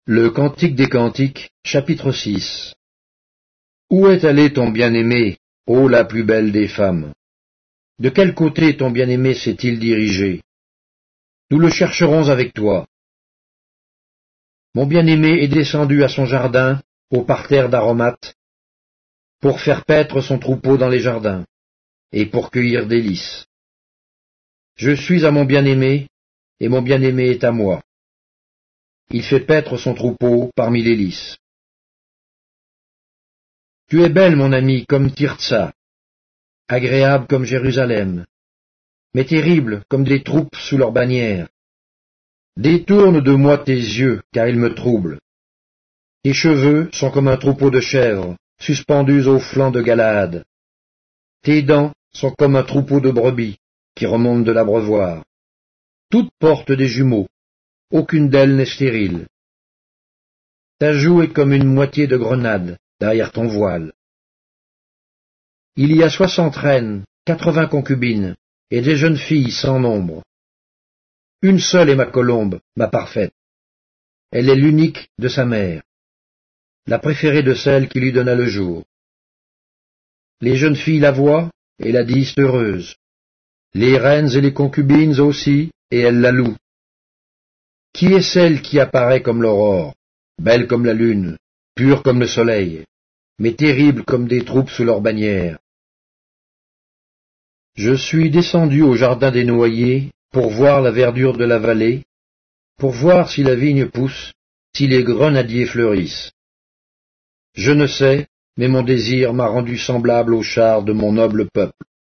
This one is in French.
Le Cantique des Cantiques, chapitre 6. Où est allé ton bien-aimé, ô la plus belle des femmes? De quel côté ton bien-aimé s'est-il dirigé? Nous le chercherons avec toi. Mon bien-aimé est descendu à son jardin, au parterre d'aromates, pour faire paître son troupeau dans les jardins, et pour cueillir des lys. Je suis à mon bien-aimé, et mon bien-aimé est à moi. Il fait paître son troupeau parmi les lys. Tu es belle, mon ami, comme Tirtsa, agréable comme Jérusalem, mais terrible comme des troupes sous leur bannière. Détourne de moi tes yeux, car ils me troublent. Tes cheveux sont comme un troupeau de chèvres, suspendus aux flancs de Galaad. Tes dents sont comme un troupeau de brebis, qui remontent de l'abreuvoir. Toutes portent des jumeaux, aucune d'elles n'est stérile. Ta joue est comme une moitié de grenade derrière ton voile. Il y a 60 reines, 80 concubines, et des jeunes filles sans nombre. Une seule est ma colombe, ma parfaite. Elle est l'unique de sa mère, la préférée de celle qui lui donna le jour. Les jeunes filles la voient et la disent heureuse. Les reines et les concubines aussi, et elles la louent. Qui est celle qui apparaît comme l'aurore, belle comme la lune, pure comme le soleil, mais terrible comme des troupes sous leur bannière? Je suis descendu au jardin des noyers pour voir la verdure de la vallée, pour voir si la vigne pousse, si les grenadiers fleurissent. Je ne sais, mais mon désir m'a rendu semblable aux chars de mon noble peuple.